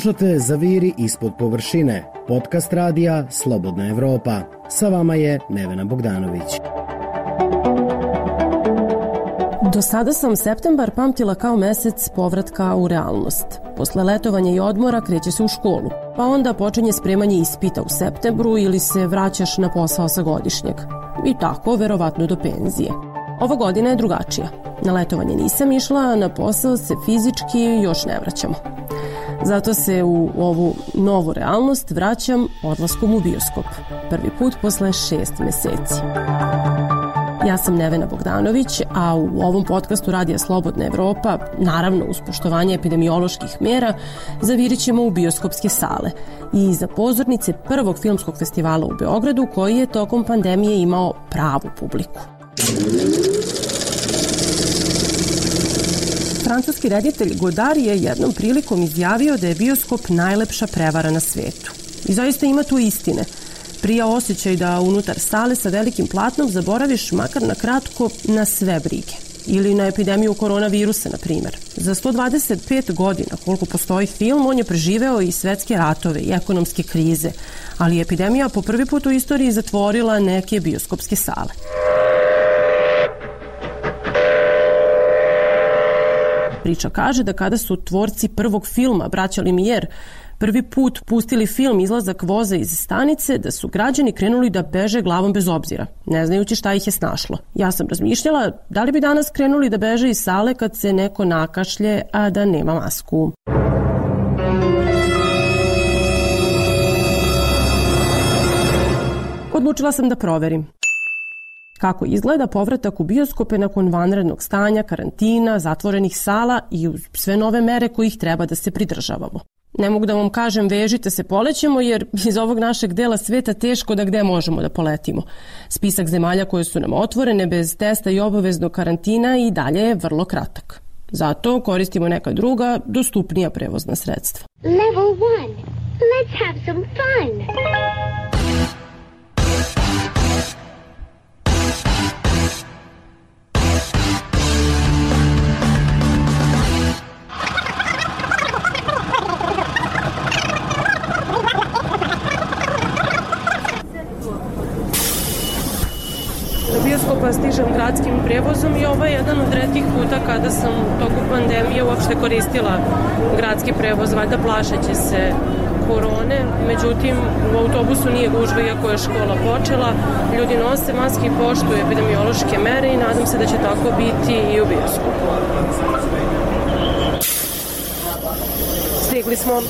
Slušate Zaviri ispod površine, podcast radija Slobodna Evropa. Sa vama je Nevena Bogdanović. Do sada sam septembar pamtila kao mesec povratka u realnost. Posle letovanja i odmora kreće se u školu, pa onda počinje spremanje ispita u septembru ili se vraćaš na posao sa godišnjeg. I tako, verovatno do penzije. Ova godina je drugačija. Na letovanje nisam išla, a na posao se fizički još ne vraćamo. Zato se u ovu novu realnost vraćam odlaskom u bioskop. Prvi put posle 6 meseci. Ja sam Nevena Bogdanović, a u ovom podcastu Radija Slobodna Evropa, naravno uz poštovanje epidemioloških mera, zavirit ćemo u bioskopske sale i za pozornice prvog filmskog festivala u Beogradu koji je tokom pandemije imao pravu publiku. Francuski reditelj Godard je jednom prilikom izjavio da je bioskop najlepša prevara na svetu. I zaista ima tu istine. Prija osjećaj da unutar sale sa velikim platnom zaboraviš makar na kratko na sve brige. Ili na epidemiju koronavirusa, na primjer. Za 125 godina koliko postoji film, on je preživeo i svetske ratove i ekonomske krize, ali epidemija po prvi put u istoriji zatvorila neke bioskopske sale. Priča kaže da kada su tvorci prvog filma, braća Lumière, prvi put pustili film Izlazak voza iz stanice, da su građani krenuli da beže glavom bez obzira, ne znajući šta ih je snašlo. Ja sam razmišljala da li bi danas krenuli da beže iz sale kad se neko nakašlje, a da nema masku. Odlučila sam da proverim kako izgleda povratak u bioskope nakon vanrednog stanja, karantina, zatvorenih sala i uz sve nove mere kojih treba da se pridržavamo. Ne mogu da vam kažem vežite se, polećemo, jer iz ovog našeg dela sveta teško da gde možemo da poletimo. Spisak zemalja koje su nam otvorene bez testa i obaveznog karantina i dalje je vrlo kratak. Zato koristimo neka druga, dostupnija prevozna sredstva. Level 1. Let's have some fun. Bioskopa stižem gradskim prevozom i ovo je jedan od retkih puta kada sam toku pandemije uopšte koristila gradski prevoz, valjda plašeći se korone. Međutim, u autobusu nije gužva iako je škola počela. Ljudi nose maske i poštuju epidemiološke mere i nadam se da će tako biti i u bioskopu. Stigli smo.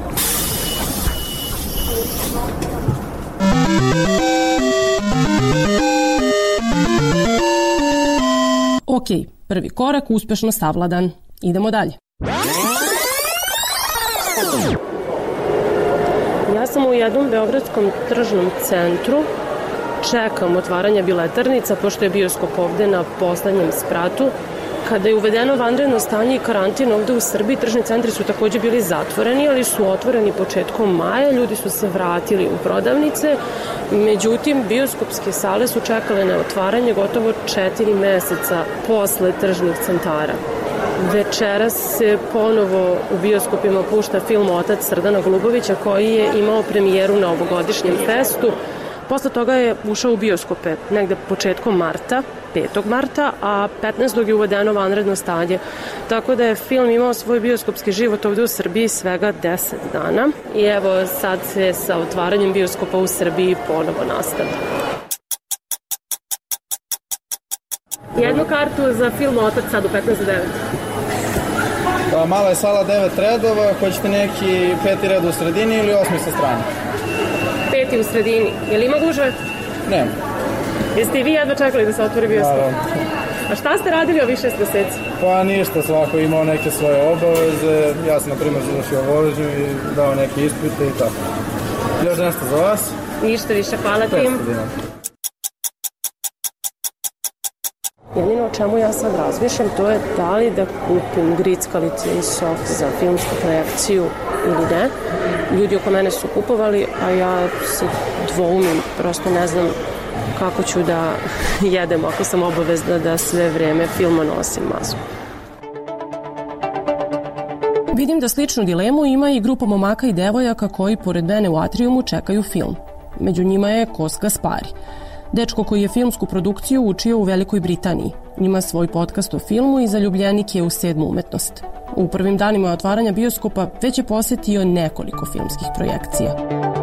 Ok, prvi korak uspešno savladan. Idemo dalje. Ja sam u jednom beogradskom tržnom centru. Čekam otvaranje biletarnica, pošto je bioskop ovde na poslednjem spratu. Kada je uvedeno vanredno stanje i karantin ovde u Srbiji, tržni centri su takođe bili zatvoreni, ali su otvoreni početkom maja, ljudi su se vratili u prodavnice, međutim, bioskopske sale su čekale na otvaranje gotovo 4 meseca posle tržnih centara. Večeras se ponovo u bioskopima pušta film Otac Srdana Golubovića koji je imao premijeru na ovogodišnjem festu. Posle toga je ušao u bioskope negde početkom marta, 5. marta, a 15. je uvedeno vanredno stanje. Tako da je film imao svoj bioskopski život ovde u Srbiji svega 10 dana. I evo sad se sa otvaranjem bioskopa u Srbiji ponovo nastavlja. Jednu kartu za film Otac sad u 15:09. Pa mala je sala 9 redova, hoćete neki 5. red u sredini ili 8. sa strane? 5. u sredini. Je li ima gužve? Nema. Jeste i vi jedva čekali da se otvori bioskop? Naravno. A šta ste radili ovih 6 meseci? Pa ništa, svako imao neke svoje obaveze. Ja sam, na primjer, završio vožnju i dao neke ispite i tako. Još nešto za vas? Ništa više, hvala ti. Jedino o čemu ja sad razmišljam, to je da li da kupim grickalice i sok za filmsku projekciju ili ne. Ljudi oko mene su kupovali, a ja se dvoumim, prosto ne znam kako ću da jedem ako sam obavezna da sve vreme filma nosim masku. Vidim da sličnu dilemu ima i grupa momaka i devojaka koji pored mene u atrijumu čekaju film. Među njima je Kos Gaspari, dečko koji je filmsku produkciju učio u Velikoj Britaniji. Ima svoj podcast o filmu i zaljubljenik je u 7. umetnost. U prvim danima otvaranja bioskopa već je posetio nekoliko filmskih projekcija.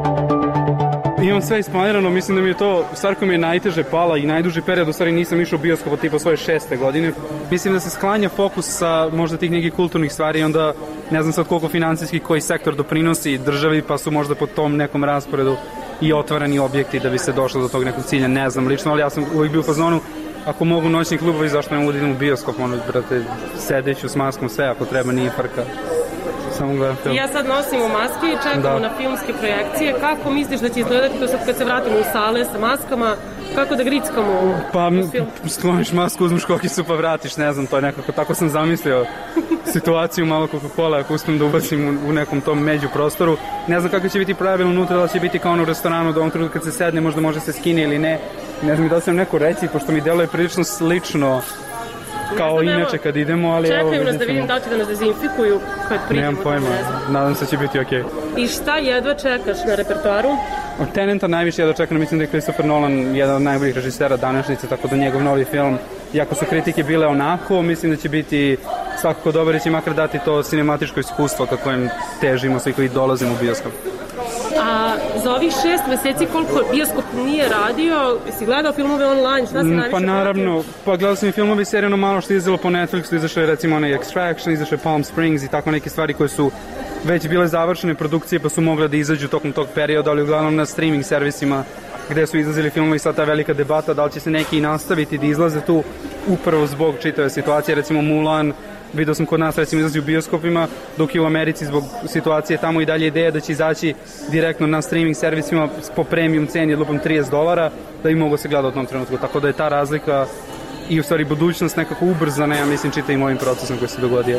Imam sve isplanirano, mislim da mi je to stvar koja mi je najteže pala i najduži period, u stvari nisam išao u bioskop od tipa svoje 6. godine. Mislim da se sklanja fokus sa možda tih nekih kulturnih stvari i onda ne znam sad koliko finansijski koji sektor doprinosi državi, pa su možda po tom nekom rasporedu i otvarani objekti da bi se došlo do tog nekog cilja, ne znam lično, ali ja sam uvijek bio u fazonu, ako mogu noćni klubovi, zašto ne mogu da idem u bioskop, ono, brate, sedeću s maskom, sve ako treba, nije frka. Samo gledam film. Ja sad nosimo maske i čekamo na filmske projekcije. Kako misliš da će izgledati to sad kad se vratimo u sale sa maskama? Kako da grickamo u film? Pa skloniš masku, uzmeš kokicu pa vratiš, ne znam, to je nekako, tako sam zamislio situaciju malo Coca-Cola, ako uspijem da ubacim u nekom tom među prostoru. Ne znam kako će biti pravilo unutra, da će biti kao ono u restoranu, da ovom trenutku kad se sedne možda može se skine ili ne. Ne znam da li sam neko reći, pošto mi deluje prilično slično kao inače kad idemo, ali čekaju nas da vidim da li će da nas dezinfikuju kad priđemo. Nemam pojma, nadam se da će biti okej. I šta jedva čekaš na repertoaru? Od Tenenta najviše jedva čekam, mislim da je Christopher Nolan jedan od najboljih režisera današnjice, tako da njegov novi film, iako su kritike bile onako, mislim da će biti svakako dobar i će makar dati to cinematičko iskustvo ka kojem težimo svi koji dolazimo u bioskop. A za ovih 6 meseci koliko bioskop nije radio, si gledao filmove online, šta si najviše Pa naravno, pa gledao sam i filmove i serijano malo što je izdalo po Netflixu, izašao je recimo onaj Extraction, izašao je Palm Springs i tako neke stvari koje su već bile završene produkcije pa su mogle da izađu tokom tog perioda, ali uglavnom na streaming servisima gde su izlazili filmovi i sad ta velika debata da li će se neki nastaviti da izlaze tu upravo zbog čitave situacije, recimo Mulan, vidio sam kod nas recimo izlazi u bioskopima, dok je u Americi zbog situacije tamo i dalje ideja da će izaći direktno na streaming servisima po premium ceni od lupom $30 da bi mogo se gleda u tom trenutku, tako da je ta razlika i u stvari budućnost nekako ubrzana, ja mislim, čitavim ovim procesom koji se dogodio.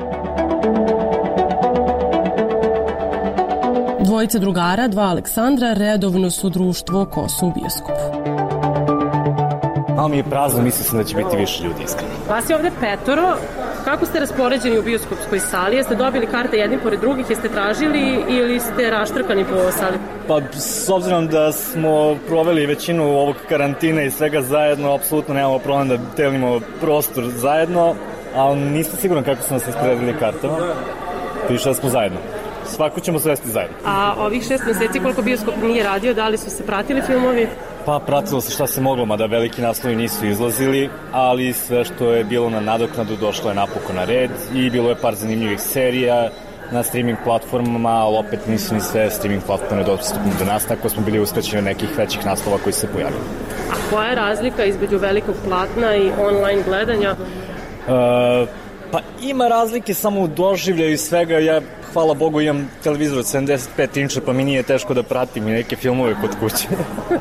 Dvojica drugara, 2 Aleksandra, redovno su društvo Kosu u bioskopu. Malo mi je prazno, mislio sam da će biti više ljudi, iskreno. Vas je ovde 5. Kako ste raspoređeni u bioskopskoj sali? Jeste dobili karte jedni pored drugih, jeste tražili ili ste raštrkani po sali? Pa, s obzirom da smo proveli većinu ovog karantina i svega zajedno, apsolutno nemamo problem da delimo prostor zajedno, ali nisam siguran kako su nas rasporedili kartama. Piše da smo zajedno. Svako ćemo svesti zajedno. A ovih 6 meseci koliko bioskop nije radio, da li su se pratili filmovi? Pa pratilo se šta se moglo, mada veliki naslovi nisu izlazili, ali sve što je bilo na nadoknadu došlo je napokon na red i bilo je par zanimljivih serija na streaming platformama, ali opet nisu ni sve streaming platforme dostupne do nas, tako smo bili uskraćeni od nekih većih naslova koji se pojavili. A koja je razlika između velikog platna i online gledanja? Pa ima razlike samo u doživljaju i svega. Ja, hvala Bogu, imam televizor od 75 inča, pa mi nije teško da pratim i neke filmove kod kuće.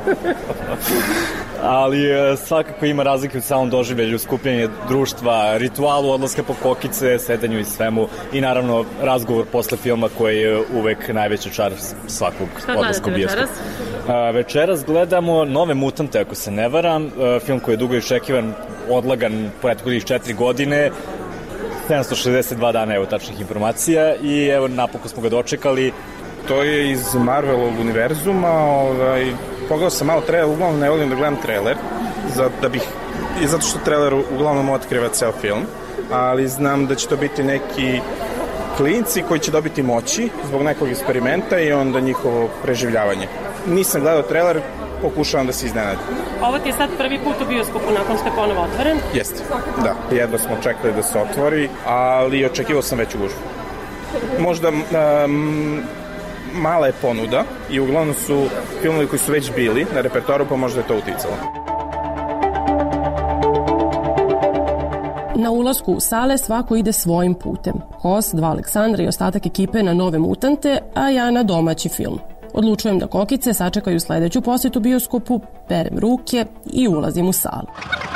Ali svakako ima razlike u samom doživljalju, skupljanje društva, ritualu odlaska po kokice, sedanju i svemu i naravno razgovor posle filma koji je uvek najveći čar svakog odlaska u bioskop. Večeras gledamo Nove mutante, ako se ne varam, film koji je dugo iščekivan, odlagan prethodnih 4 godine, 762 dana, evo tačnih informacija i evo napokon smo ga dočekali. To je iz Marvelovog univerzuma, pogledao sam malo trailer, uglavnom ne volim da gledam trailer, zato što trailer uglavnom otkriva ceo film, ali znam da će to biti neki klinci koji će dobiti moći zbog nekog eksperimenta i onda njihovo preživljavanje. Nisam gledao trailer, pokušavam da se iznenadim. Ovo ti je sad prvi put u bioskopu nakon što je ponovo otvoren? Jeste, da. Jedva smo čekali da se otvori, ali očekivao sam veću gužvu. Možda mala je ponuda i uglavnom su filmovi koji su već bili na repertoaru, pa možda je to uticalo. Na ulasku u sale svako ide svojim putem. Kos, 2 Aleksandra i ostatak ekipe na Nove mutante, a ja na domaći film. Odlučujem da kokice sačekaju sledeću posetu bioskopu, perem ruke i ulazim u salu.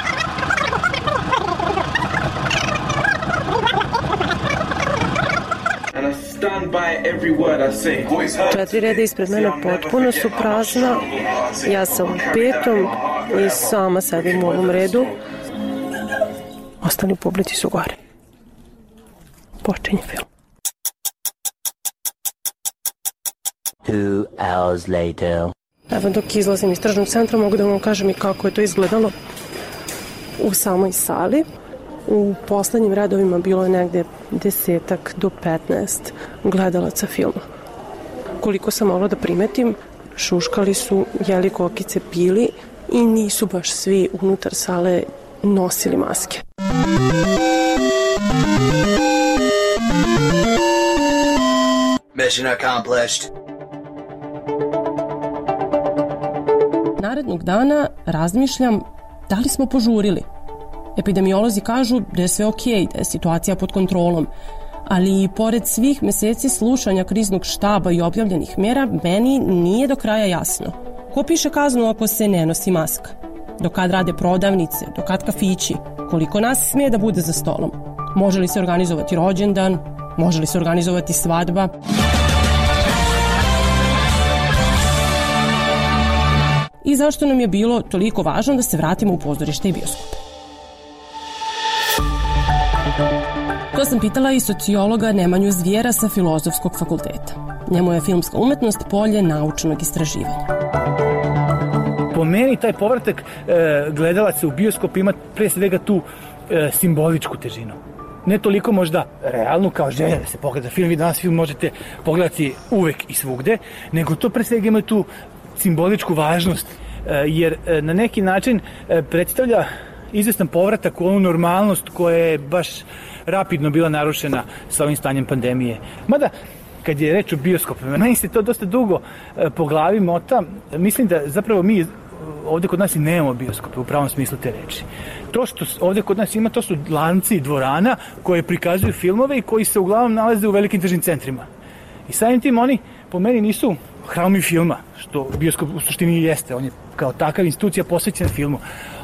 Četiri reda ispred mene potpuno su prazna. Ja sam u 5. i sama sedim u ovom redu. Ostali u publici su gore. Počinje film. 2 hours later. Evo dok izlazim iz tržnog centra mogu da vam kažem i kako je to izgledalo u samoj sali. U poslednjim redovima bilo je negde 10 do 15 gledalaca filma. Koliko sam mogla da primetim, šuškali su, jeli kokice, pili i nisu baš svi unutar sale nosili maske. Mission accomplished. Narednog dana razmišljam da li smo požurili. Epidemiolozi kažu da je sve okej, da je situacija pod kontrolom, ali i pored svih meseci slušanja kriznog štaba i objavljenih mera, meni nije do kraja jasno. Ko piše kaznu ako se ne nosi maska? Do kad rade prodavnice? Do kad kafići? Koliko nas smije da bude za stolom? Može li se organizovati rođendan? Može li se organizovati svadba? I zašto nam je bilo toliko važno da se vratimo u pozorište i bioskope? To sam pitala i sociologa Nemanju Zvijera sa Filozofskog fakulteta. Njemu je filmska umetnost polje naučnog istraživanja. Po meni taj povratak gledalaca u bioskop ima pre svega tu simboličku težinu. Ne toliko možda realnu kao želja da se pogleda film, vi danas film možete pogledati uvek i svugde, nego to pre svega ima tu simboličku važnost, jer na neki način predstavlja izvestan povratak u onu normalnost koja je baš rapidno bila narušena sa ovim stanjem pandemije. Mada, kad je reč o bioskopima, meni se to dosta dugo po glavi mota. Mislim da zapravo mi ovde kod nas i nemamo bioskope u pravom smislu te reči. To što ovde kod nas ima, to su lanci dvorana koje prikazuju filmove i koji se uglavnom nalaze u velikim tržnim centrima. I samim tim oni po meni nisu hramovi filma, što bioskop u suštini jeste. On je kao takav institucija posvećena filmu.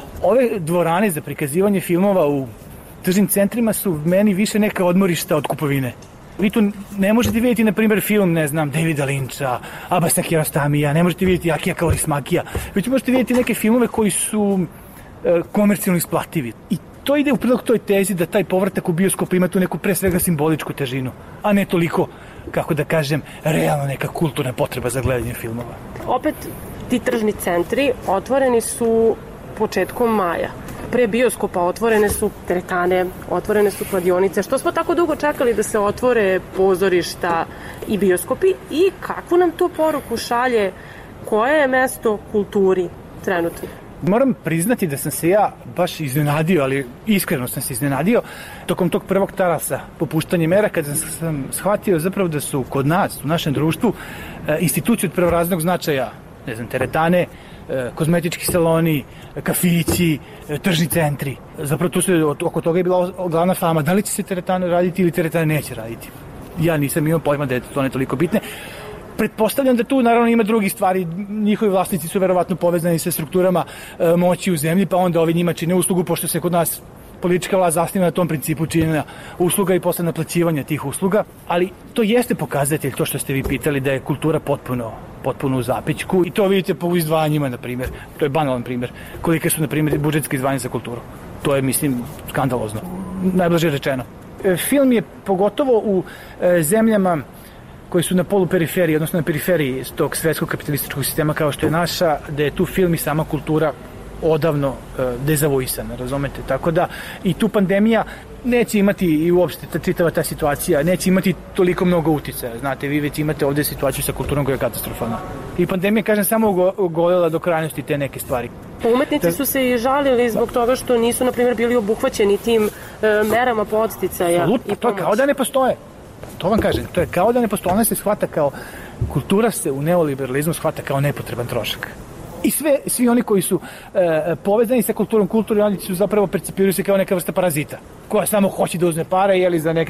Ove dvorane za prikazivanje filmova u tržnim centrima su meni više neka odmorišta od kupovine. Vi tu ne možete vidjeti, na primjer, film, ne znam, Davida Lyncha, Abbasa Kiarostamija, ne možete vidjeti Akija Kaurismäkija, već možete vidjeti neke filmove koji su komercijalno isplativi. I to ide u prilog toj tezi da taj povratak u bioskop ima tu neku pre svega simboličku težinu, a ne toliko, kako da kažem, realno neka kulturna potreba za gledanje filmova. Opet, ti tržni centri otvoreni su početkom maja. Pre bioskopa otvorene su teretane, otvorene su kladionice. Što smo tako dugo čekali da se otvore pozorišta i bioskopi i kakvu nam to poruku šalje, koje je mesto kulturi trenutno? Moram priznati da sam se ja baš iznenadio, ali iskreno sam se iznenadio tokom tog prvog talasa popuštanja mera, kada sam shvatio zapravo da su kod nas, u našem društvu, institucije od prvorazrednog značaja, ne znam, teretane, kozmetički saloni, kafići, tržni centri. Zapravo tu se oko toga je bila glavna fama. Da li će se teretane raditi ili teretane neće raditi? Ja nisam imao pojma da je to ne toliko bitne. Pretpostavljam da tu naravno ima drugih stvari. Njihovi vlasnici su verovatno povezani sa strukturama moći u zemlji, pa onda ovi njima čine uslugu, pošto se kod nas politička vlast zasniva na tom principu činjenja usluga i posle naplaćivanja tih usluga. Ali to jeste pokazatelj, to što ste vi pitali, da je kultura potpuno u zapećku, i to vidite po izdvajanjima, na primjer. To je banalan primjer. Kolike su, na primjer, budžetske izdvajanja za kulturu. To je, mislim, skandalozno. Najblaže rečeno. Film je pogotovo u zemljama koji su na poluperiferiji, odnosno na periferiji tog svetskog kapitalističkog sistema kao što je naša, da je tu film i sama kultura odavno dezavuisana, razumete? Tako da i tu pandemija neće imati, i uopšte čitava ta situacija, neće imati toliko mnogo uticaja. Znate, vi već imate ovde situaciju sa kulturom koja je katastrofalna. I pandemija, kažem, samo ogolela do krajnosti te neke stvari. Umetnici su se i žalili zbog toga što nisu, na primjer, bili obuhvaćeni tim merama podsticaja. Absolutno, to je kao da ne postoje. To vam kažem, to je kao da ne postoje. Ona se shvata kao, kultura se u neoliberalizmu shvata kao nepotreban trošak. I svi oni koji su povezani sa kulturom, oni su zapravo percipiraju se kao neka vrsta parazita, koja samo hoće da uzme pare, jeli, za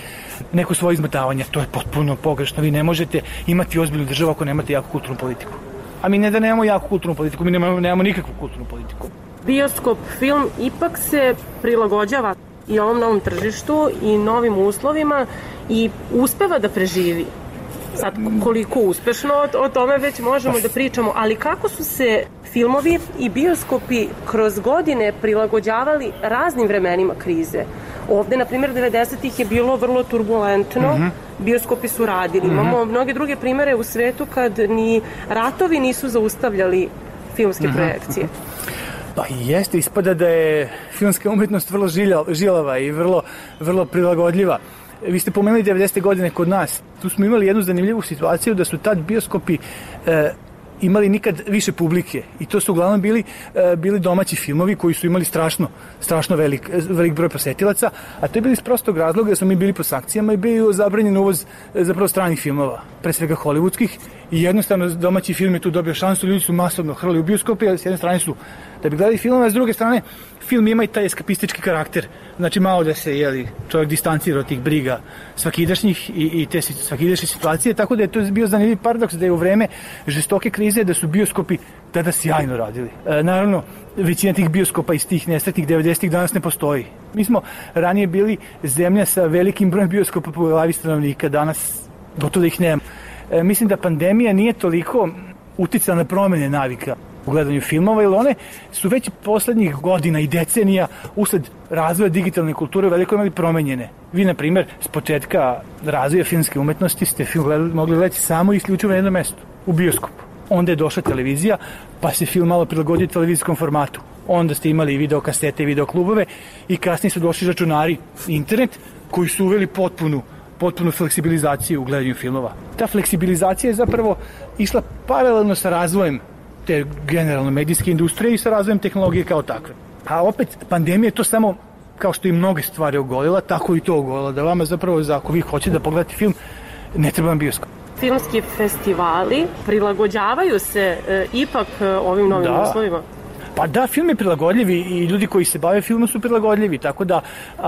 neko svoje izmotavanje. To je potpuno pogrešno. Vi ne možete imati ozbiljnu državu ako nemate jaku kulturnu politiku. A mi ne da nemamo jaku kulturnu politiku, mi nemamo nikakvu kulturnu politiku. Bioskop film ipak se prilagođava i ovom novom tržištu i novim uslovima i uspeva da preživi. Sad, koliko uspešno, o tome već možemo da pričamo, ali kako su se filmovi i bioskopi kroz godine prilagođavali raznim vremenima krize. Ovde, na primjer, 90-ih je bilo vrlo turbulentno, bioskopi su radili. Imamo mnoge druge primere u svetu kad ni ratovi nisu zaustavljali filmske projekcije. Pa jeste, ispada da je filmska umetnost vrlo žilava i vrlo prilagodljiva. Vi ste pomenuli 90. godine kod nas. Tu smo imali jednu zanimljivu situaciju da su tad bioskopi imali nikad više publike i to su uglavnom bili domaći filmovi koji su imali strašno velik broj posetilaca, a to je bilo iz prostog razloga da smo mi bili po sankcijama i bio zabranjen uvoz zapravo stranih filmova, pre svega hollywoodskih, i jednostavno domaći film je tu dobio šansu, ljudi su masovno hrli u bioskopi, a s jedne strane su da bi gledali filmove, a s druge strane film ima i taj eskapistički karakter, znači malo da se čovjek distancira od tih briga svakidašnjih i te svakidašnje situacije, tako da je to bio zanimljiv paradoks da je u vreme žestoke krize da su bioskopi tada sjajno radili. Naravno, većina tih bioskopa iz tih nesretnih 90-ih danas ne postoji. Mi smo ranije bili zemlja sa velikim brojem bioskopa po glavi stanovnika, danas gotovo ih nema. Mislim da pandemija nije toliko uticala na promene navika u gledanju filmova, jer one su već poslednjih godina i decenija usled razvoja digitalne kulture veliko imali promenjene. Vi, na primjer, s početka razvoja filmske umetnosti ste film mogli gledati samo i isključivo na jednom mestu, u bioskopu. Onda je došla televizija, pa se film malo prilagodio televizijskom formatu. Onda ste imali i videokasete i videoklubove i kasnije su došli računari i internet koji su uveli potpunu fleksibilizaciju u gledanju filmova. Ta fleksibilizacija je zapravo išla paralelno sa razvojem te generalno medijske industrije i sa razvojem tehnologije kao takve. A opet, pandemija je to samo, kao što i mnoge stvari ogolila, tako i to ogolila, da vama zapravo, ako vi hoćete da pogledate film, ne treba vam bioskop. Filmski festivali prilagođavaju se ipak ovim novim uslovima? Pa da, film je prilagodljiv i ljudi koji se bave filmom su prilagodljivi, tako da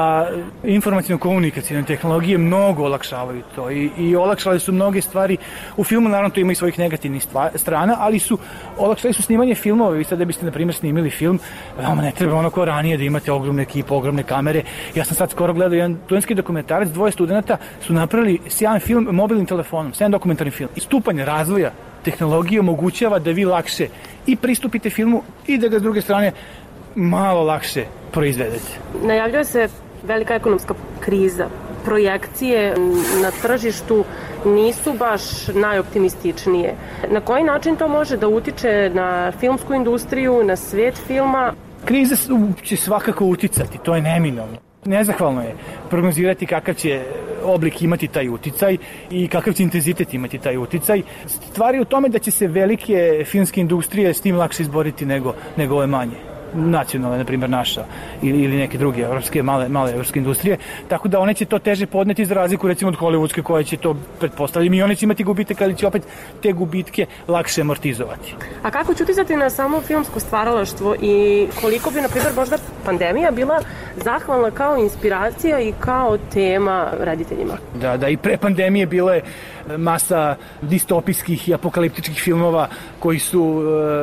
informacijno-komunikacijne tehnologije mnogo olakšavaju to i olakšali su mnoge stvari. U filmu naravno to ima i svojih negativnih strana, ali olakšali su snimanje filmova. Vi sad da biste, na primjer, snimili film, vama ne treba ono kao ranije da imate ogromne ekipe, ogromne kamere. Ja sam sad skoro gledao jedan studentski dokumentarac, 2 studenta su napravili sjajan film mobilnim telefonom, sjajan dokumentarni film. I stupanje razvoja tehnologija omogućava da vi lakše i pristupite filmu i da ga s druge strane malo lakše proizvedete. Najavljuje se velika ekonomska kriza. Projekcije na tržištu nisu baš najoptimističnije. Na koji način to može da utiče na filmsku industriju, na svijet filma? Kriza će svakako uticati, to je neminovno. Nezahvalno je prognozirati kakav će oblik imati taj uticaj i kakav će intenzitet imati taj uticaj. Stvar je u tome da će se velike filmske industrije s tim lakše izboriti nego ove manje. Nacionalne, na primjer naša ili neke druge evropske, male evropske industrije, tako da one će to teže podneti za razliku recimo od hollywoodske koja će to pretpostavljati i one će imati gubitke, ali će opet te gubitke lakše amortizovati. A kako će uticati na samo filmsko stvaralaštvo i koliko bi, na primjer, možda pandemija bila zahvalna kao inspiracija i kao tema rediteljima? Da, i pre pandemije bilo je masa distopijskih i apokaliptičkih filmova koji su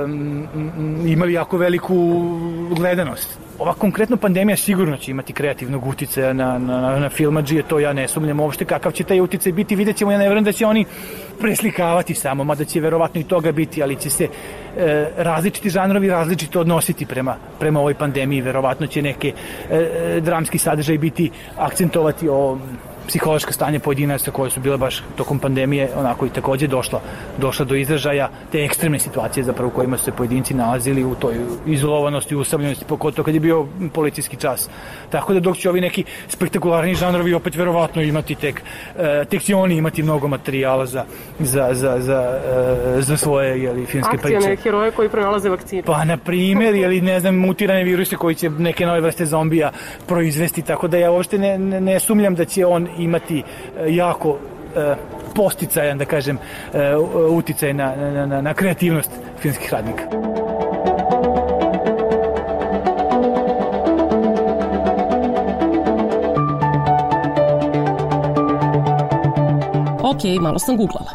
imali jako veliku gledanost. Ova konkretno pandemija sigurno će imati kreativnog uticaja na filmadžije, to ja ne sumnjam uopšte kakav će taj uticaj biti, vidjet ćemo, ja ne verujem da će oni preslikavati samo, mada će verovatno i toga biti, ali će se različiti žanrovi različito odnositi prema ovoj pandemiji, verovatno će neke dramski sadržaj biti akcentovati o psihološka stanja pojedinaca koje su bile baš tokom pandemije onako i takođe došla do izražaja, te ekstremne situacije zapravo u kojima su se pojedinci nalazili u toj izolovanosti, usamljenosti, pogotovo kad je bio policijski čas. Tako da dok će ovi neki spektakularni žanrovi opet verovatno imati tek će oni imati mnogo materijala za svoje filmske priče. Akcijne heroje koji pronalaze vakcinu. Pa na primjer, ne znam, mutirane viruse koji će neke nove vrste zombija proizvesti, tako da ja uopšte ne sumnjam da će on imati jako posticajan, da kažem, uticaj na kreativnost filmskih radnika. Ok, malo sam googlala.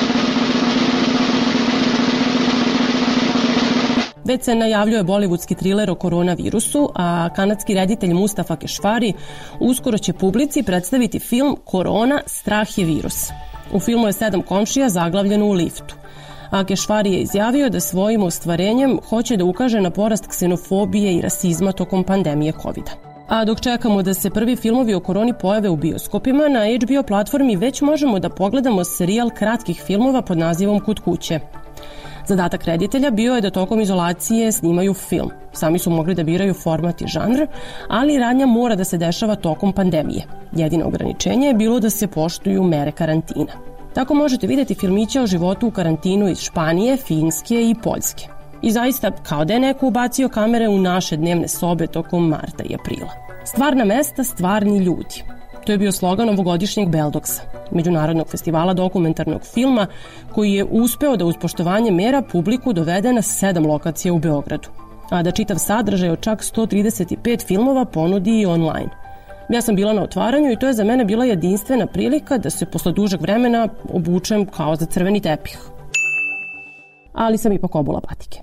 Već se najavljuje bollywoodski triler o koronavirusu, a kanadski reditelj Mustafa Keshvari uskoro će publici predstaviti film Korona, strah je virus. U filmu je 7 komšija zaglavljeno u liftu. a Kešvari je izjavio da svojim ostvarenjem hoće da ukaže na porast ksenofobije i rasizma tokom pandemije COVID-a. A dok čekamo da se prvi filmovi o koroni pojave u bioskopima, na HBO platformi već možemo da pogledamo serijal kratkih filmova pod nazivom Kod kuće. Zadatak reditelja bio je da tokom izolacije snimaju film. Sami su mogli da biraju format i žanr, ali radnja mora da se dešava tokom pandemije. Jedino ograničenje je bilo da se poštuju mere karantina. Tako možete vidjeti filmiće o životu u karantinu iz Španije, Finske i Poljske. I zaista, kao da je neko ubacio kamere u naše dnevne sobe tokom marta i aprila. Stvarna mesta, stvarni ljudi. To je bio slogan ovogodišnjeg Beldoksa, međunarodnog festivala dokumentarnog filma, koji je uspeo da uz poštovanje mera publiku dovede na 7 lokacija u Beogradu, a da čitav sadržaj od čak 135 filmova ponudi i online. Ja sam bila na otvaranju i to je za mene bila jedinstvena prilika da se posle dužeg vremena obučem kao za crveni tepih. Ali sam ipak obula patike.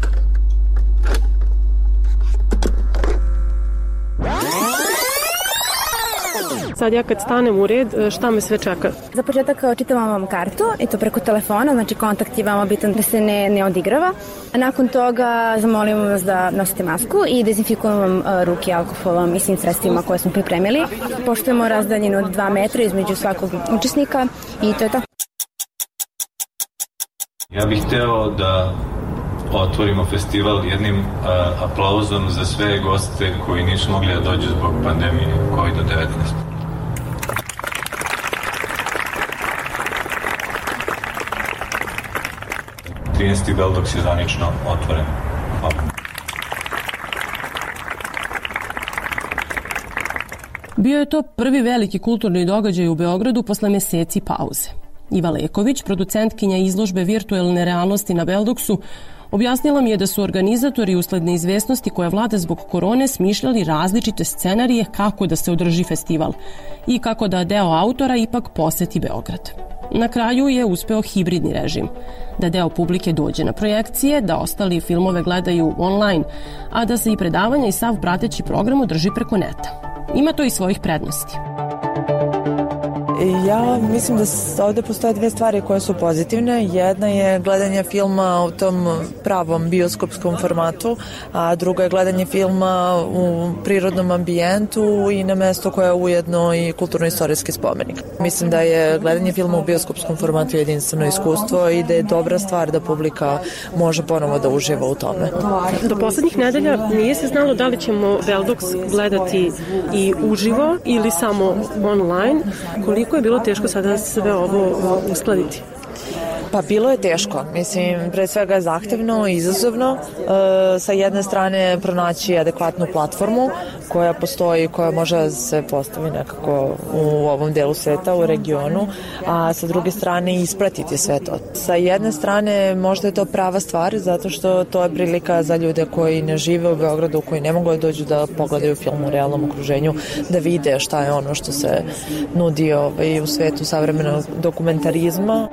Sad ja kad stanem u red, šta me sve čeka? Za početak čitamo vam kartu i to preko telefona, znači kontakt je vama bitan da se ne odigrava. A nakon toga zamolimo vas da nosite masku i dezinfikujemo vam ruke alkoholom i svim sredstvima koje smo pripremili. Poštujemo razdaljinu od 2 metra između svakog učesnika i to je to. Ja bih hteo da otvorimo festival jednim aplauzom za sve goste koji nisu mogli da dođu zbog pandemije COVID-19. 13. Beldoks je zvanično otvoren. Hvala. Bio je to prvi veliki kulturni događaj u Beogradu posle meseci pauze. Iva Leković, producentkinja izložbe virtuelne realnosti na Beldoksu, objasnila mi je da su organizatori usled neizvesnosti koja vlada zbog korone smišljali različite scenarije kako da se održi festival i kako da deo autora ipak poseti Beograd. Na kraju je uspeo hibridni režim, da deo publike dođe na projekcije, da ostali filmove gledaju online, a da se i predavanja i sav prateći program održi preko neta. Ima to i svojih prednosti. Ja mislim da ovde postoje 2 stvari koje su pozitivne. Jedna je gledanje filma u tom pravom bioskopskom formatu, a druga je gledanje filma u prirodnom ambijentu i na mesto koje je ujedno i kulturno-istorijski spomenik. Mislim da je gledanje filma u bioskopskom formatu jedinstveno iskustvo i da je dobra stvar da publika može ponovo da uživa u tome. Do poslednjih nedelja nije se znalo da li ćemo Beldoks gledati i uživo ili samo online. Koliko je bilo teško sada sve ovo uskladiti? Pa bilo je teško, mislim, pre svega zahtevno i izazovno. Sa jedne strane pronaći adekvatnu platformu koja postoji, koja može da se postavi nekako u ovom delu sveta, u regionu, a sa druge strane ispratiti sve to. Sa jedne strane možda je to prava stvar, zato što to je prilika za ljude koji ne žive u Beogradu, koji ne mogu da dođu da pogledaju film u realnom okruženju, da vide šta je ono što se nudi u svetu savremenog dokumentarizma.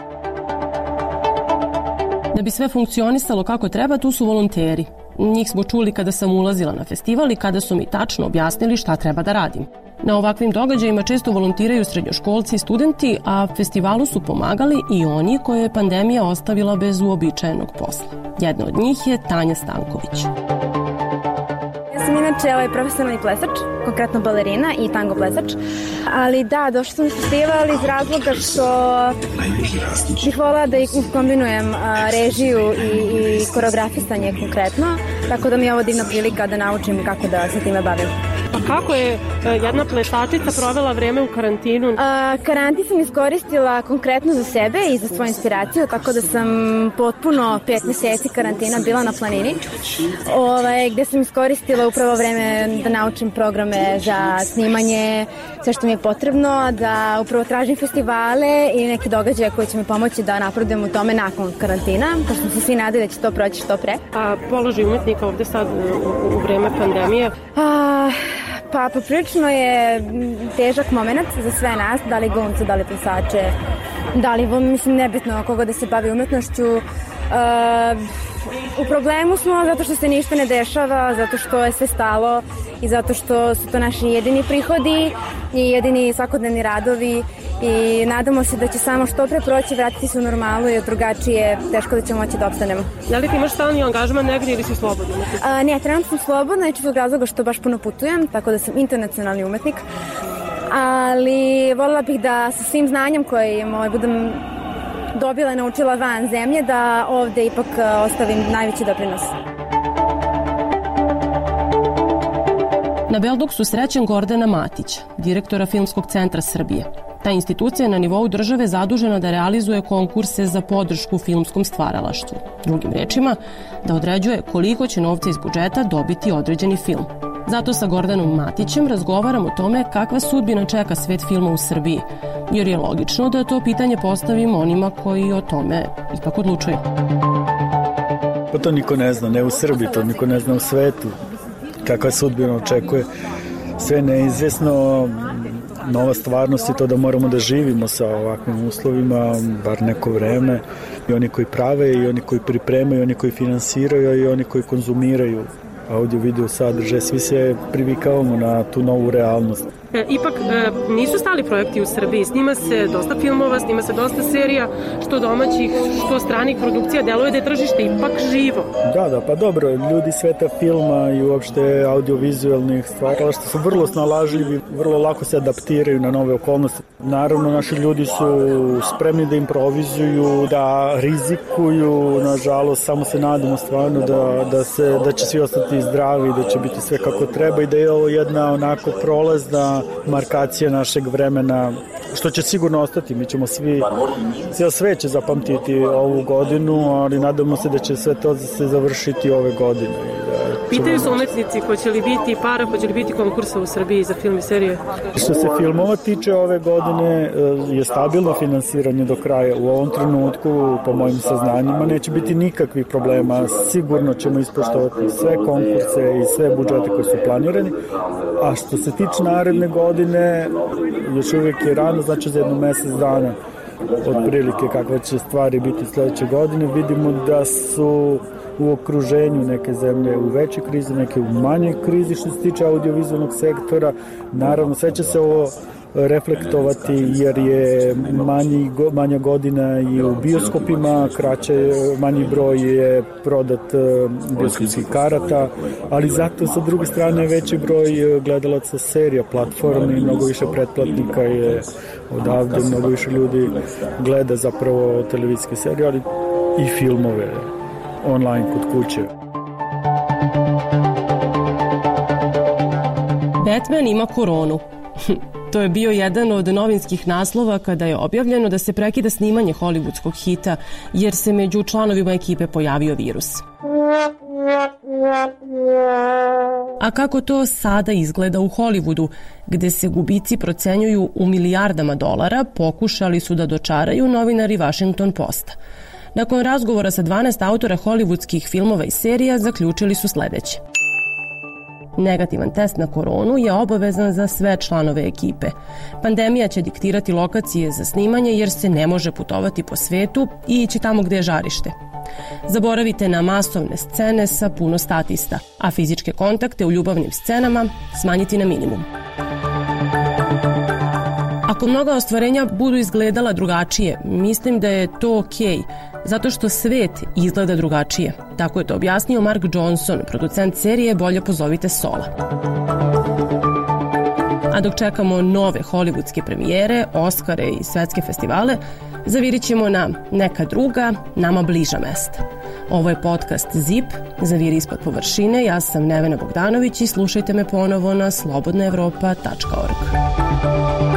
Da bi sve funkcionisalo kako treba, tu su volonteri. Njih smo čuli kada sam ulazila na festival i kada su mi tačno objasnili šta treba da radim. Na ovakvim događajima često volontiraju srednjoškolci i studenti, a festivalu su pomagali i oni koje je pandemija ostavila bez uobičajenog posla. Jedna od njih je Tanja Stanković. Ja sam inače profesionalni plesač, konkretno balerina i tango plesač, ali da, došla sam na festival iz razloga što bih volila da kombinujem režiju i koreografisanje konkretno, tako da mi je ovo divna prilika da naučim kako da se time bavim. Pa kako je jedna plesačica provela vreme u karantinu? Karantin sam iskoristila konkretno za sebe i za svoju inspiraciju, tako da sam potpuno 5 meseci karantina bila na planini, gde sam iskoristila upravo vreme da naučim programe za snimanje, sve što mi je potrebno, da upravo tražim festivale i neke događaje koje će mi pomoći da napredujem u tome nakon karantina, pošto smo se svi nadali da će to proći što pre. A položaj umetnika ovde sad u vreme pandemije? Pa poprilično je težak moment za sve nas, da li glumce, da li plesače, da li, mislim, nebitno koga da se bavi umetnošću. U problemu smo zato što se ništa ne dešava, zato što je sve stalo i zato što su to naši jedini prihodi i jedini svakodnevni radovi i nadamo se da će samo što pre proći, vratiti se u normalu, jer drugačije teško da ćemo moći da opstanemo. Da li ti imaš stalni angažman negdje ili si slobodna? Ne, trenutno sam slobodna, iz tog razloga što baš puno putujem, tako da sam internacionalni umetnik, ali voljela bih da sa svim znanjem koje budem dobila i naučila van zemlje, da ovde ipak ostavim najveći doprinos. Na Beldoksu srećem Gordana Matića, direktora Filmskog centra Srbije. Ta institucija je na nivou države zadužena da realizuje konkurse za podršku filmskom stvaralaštvu. Drugim rečima, da određuje koliko će novca iz budžeta dobiti određeni film. Zato sa Gordanom Matićem razgovaram o tome kakva sudbina čeka svet filma u Srbiji, jer je logično da to pitanje postavim onima koji o tome ipak odlučuju. Pa to niko ne zna, ne u Srbiji, to niko ne zna u svetu. Kakva sudbina očekuje. Sve neizvjesno, nova stvarnost je to da moramo da živimo sa ovakvim uslovima, bar neko vreme. I oni koji prave, i oni koji pripremaju, i oni koji finansiraju, i oni koji konzumiraju audio, video sadržaj, svi se privikavamo na tu novu realnost. Ipak nisu stali projekti u Srbiji, snima se dosta filmova, snima se dosta serija, što domaćih, što stranih produkcija, deluje da je tržište ipak živo. Da, pa dobro, ljudi sveta filma i uopšte audiovizualnih stvaralaštva su vrlo snalažljivi, vrlo lako se adaptiraju na nove okolnosti. Naravno, naši ljudi su spremni da improvizuju, da rizikuju, nažalost, samo se nadamo stvarno da će svi ostati zdravi, da će biti sve kako treba i da je ovo jedna onako prolazna markacija našeg vremena, što će sigurno ostati. Mi ćemo svi, cijel svet će zapamtiti ovu godinu, ali nadamo se da će sve to se završiti ove godine. Pitaju se umetnici hoće li biti para, hoće li biti konkursa u Srbiji za film i serije? Što se filmova tiče, ove godine je stabilno finansiranje do kraja. U ovom trenutku, po mojim saznanjima, neće biti nikakvih problema. Sigurno ćemo ispoštovati sve konkurse i sve budžete koji su planirani. A što se tiče naredne godine, još uvijek je rano, znači za jedno mesec dana otprilike kakve će stvari biti sledeće godine. Vidimo da su u okruženju neke zemlje u većoj krizi, neke u manjoj krizi što se tiče audiovizualnog sektora. Naravno, sve će se ovo reflektovati jer je manja godina i u bioskopima, manji broj je prodat bioskopskih karata, ali zato sa druge strane veći broj gledalaca serija, platformi, mnogo više pretplatnika je odavde, mnogo više ljudi gleda zapravo televizijske serije, ali i filmove online kod kuće. Batman ima koronu. To je bio jedan od novinskih naslova kada je objavljeno da se prekida snimanje hollywoodskog hita jer se među članovima ekipe pojavio virus. A kako to sada izgleda u Hollywoodu, gde se gubici procenjuju u milijardama dolara, pokušali su da dočaraju novinari Washington Posta. Nakon razgovora sa 12 autora hollywoodskih filmova i serija zaključili su sledeće. Negativan test na koronu je obavezan za sve članove ekipe. Pandemija će diktirati lokacije za snimanje jer se ne može putovati po svetu i ići tamo gde je žarište. Zaboravite na masovne scene sa puno statista, a fizičke kontakte u ljubavnim scenama smanjiti na minimum. Ako mnoga ostvarenja budu izgledala drugačije, mislim da je to okej, zato što svet izgleda drugačije. Tako je to objasnio Mark Johnson, producent serije Bolje pozovite Sola. A dok čekamo nove hollywoodske premijere, Oskare i svetske festivale, zavirit ćemo na neka druga, nama bliža mesta. Ovo je podcast ZIP, Zaviri ispod površine, ja sam Nevena Bogdanović i slušajte me ponovo na slobodnaevropa.org.